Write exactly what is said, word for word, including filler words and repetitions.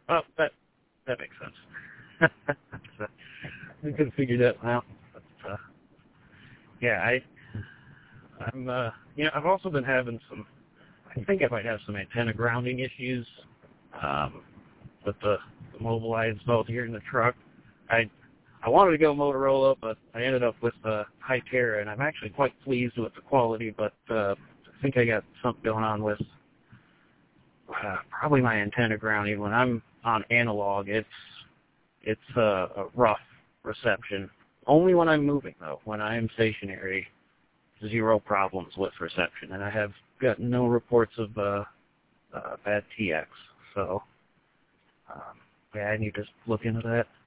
Well, that that makes sense. So, I couldn't figure that out. But, uh, yeah, I, I'm, uh, you know, I've also been having some, I think I might have some antenna grounding issues um, with the, the mobile I installed here in the truck. I I wanted to go Motorola, but I ended up with uh, Hytera, and I'm actually quite pleased with the quality, but uh, I think I got something going on with uh, probably my antenna grounding. When I'm on analog, it's it's uh, a rough reception. Only when I'm moving, though. When I am stationary, zero problems with reception, and I have got no reports of uh, uh, bad T X. So, um, yeah, I need to look into that.